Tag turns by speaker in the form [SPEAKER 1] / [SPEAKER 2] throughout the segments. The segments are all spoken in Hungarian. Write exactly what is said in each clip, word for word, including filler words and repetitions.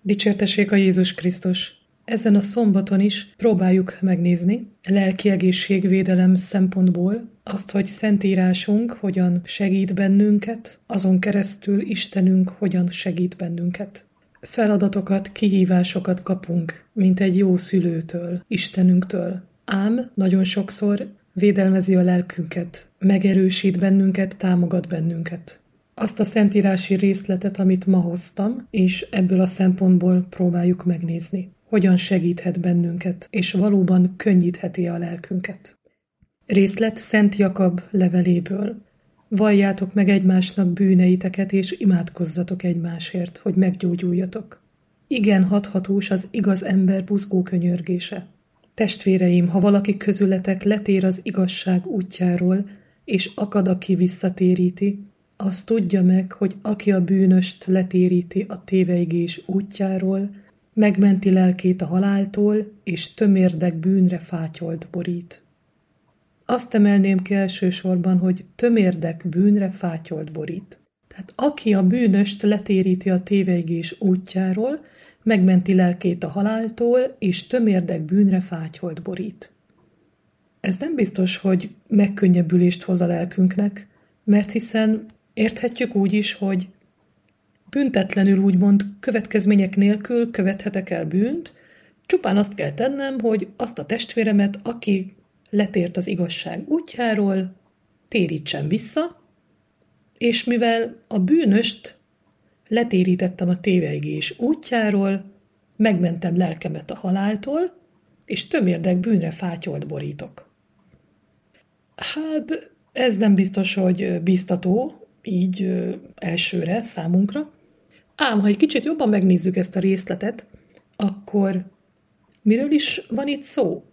[SPEAKER 1] Dicsértessék a Jézus Krisztus! Ezen a szombaton is próbáljuk megnézni lelki egészségvédelem szempontból azt, hogy Szentírásunk hogyan segít bennünket, azon keresztül Istenünk hogyan segít bennünket. Feladatokat, kihívásokat kapunk, mint egy jó szülőtől, Istenünktől. Ám nagyon sokszor védelmezi a lelkünket, megerősít bennünket, támogat bennünket. Azt a szentírási részletet, amit ma hoztam, és ebből a szempontból próbáljuk megnézni. Hogyan segíthet bennünket, és valóban könnyítheti a lelkünket. Részlet Szent Jakab leveléből. Valljátok meg egymásnak bűneiteket, és imádkozzatok egymásért, hogy meggyógyuljatok. Igen hathatós az igaz ember buzgó könyörgése. Testvéreim, ha valaki közületek letér az igazság útjáról, és akad, aki visszatéríti, azt tudja meg, hogy aki a bűnöst letéríti a téveigés útjáról, megmenti lelkét a haláltól, és tömérdek bűnre fátyolt borít. Azt emelném ki elsősorban, hogy tömérdek bűnre fátyolt borít. Tehát aki a bűnöst letéríti a téveigés útjáról, megmenti lelkét a haláltól, és tömérdek bűnre fátyolt borít. Ez nem biztos, hogy megkönnyebbülést hoz a lelkünknek, mert hiszen érthetjük úgy is, hogy büntetlenül úgymond következmények nélkül követhetek el bűnt, csupán azt kell tennem, hogy azt a testvéremet, aki letért az igazság útjáról, térítsen vissza, és mivel a bűnöst letérítettem a téveigés útjáról, megmentem lelkemet a haláltól, és tömérdek bűnre fátyolt borítok. Hát ez nem biztos, hogy biztató, így ö, elsőre számunkra. Ám, ha egy kicsit jobban megnézzük ezt a részletet, akkor miről is van itt szó?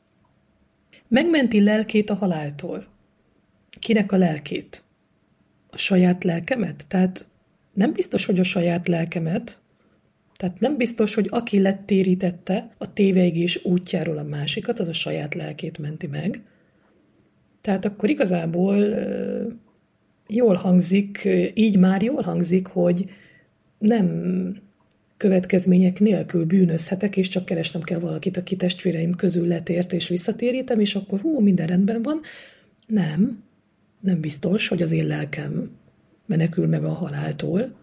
[SPEAKER 1] Megmenti lelkét a haláltól. Kinek a lelkét? A saját lelkemet? Tehát nem biztos, hogy a saját lelkemet, tehát nem biztos, hogy aki lettérítette a téveigés útjáról a másikat, az a saját lelkét menti meg. Tehát akkor igazából ö, jól hangzik, így már jól hangzik, hogy nem következmények nélkül bűnözhetek, és csak keresnem kell valakit, aki testvéreim közül letért, és visszatérítem, és akkor hú, minden rendben van. Nem, nem biztos, hogy az én lelkem menekül meg a haláltól,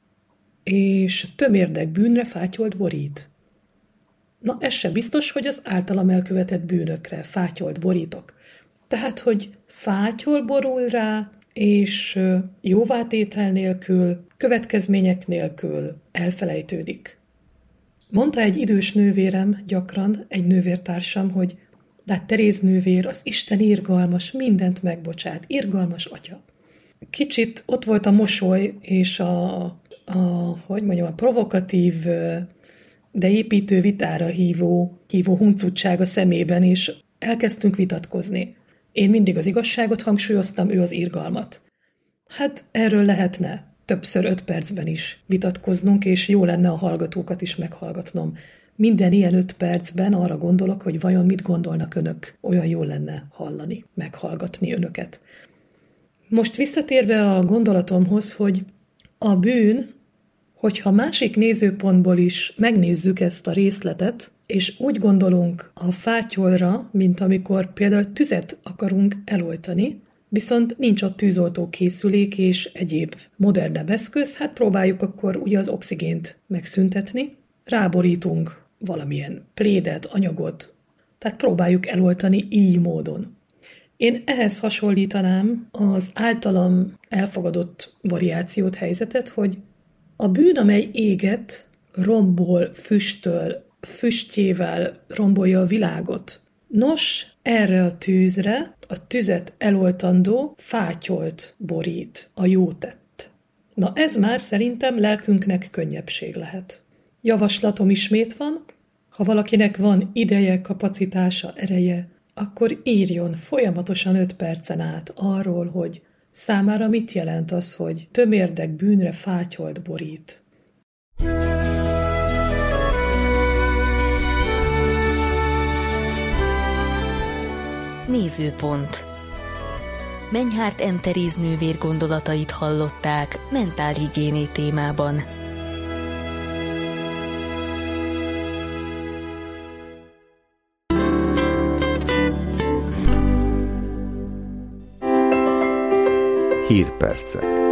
[SPEAKER 1] és tömérdek bűnre fátyolt borít. Na, ez se biztos, hogy az általam elkövetett bűnökre fátyolt borítok. Tehát, hogy fátyol borul rá, és jóvátétel nélkül, következmények nélkül elfelejtődik. Mondta egy idős nővérem gyakran, egy nővértársam, hogy de hát Teréz nővér, az Isten irgalmas, mindent megbocsát, irgalmas atya. Kicsit ott volt a mosoly, és a, a hogy mondjam, a provokatív, de építő vitára hívó, hívó huncutság a szemében, és elkezdtünk vitatkozni. Én mindig az igazságot hangsúlyoztam, ő az irgalmat. Hát erről lehetne többször öt percben is vitatkoznunk, és jó lenne a hallgatókat is meghallgatnom. Minden ilyen öt percben arra gondolok, hogy vajon mit gondolnak önök. Olyan jó lenne hallani, meghallgatni önöket. Most visszatérve a gondolatomhoz, hogy a bűn, hogyha másik nézőpontból is megnézzük ezt a részletet, és úgy gondolunk a fátyolra, mint amikor például tüzet akarunk eloltani, viszont nincs ott tűzoltó készülék és egyéb modernebb eszköz, hát próbáljuk akkor ugye az oxigént megszüntetni, ráborítunk valamilyen plédet, anyagot, tehát próbáljuk eloltani így módon. Én ehhez hasonlítanám az általam elfogadott variációt, helyzetet, hogy a bűn, amely éget, rombol, füstöl, füstjével rombolja a világot. Nos, erre a tűzre a tüzet eloltandó fátyolt borít, a jó tett. Na ez már szerintem lelkünknek könnyebbség lehet. Javaslatom ismét van, ha valakinek van ideje, kapacitása, ereje, akkor írjon folyamatosan öt percen át arról, hogy számára mit jelent az, hogy tömérdek bűnre fátyolt borít.
[SPEAKER 2] Nézőpont. Menyhárt M. Teréz nővér gondolatait hallották mentálhigiéné témában.
[SPEAKER 3] Hírpercek.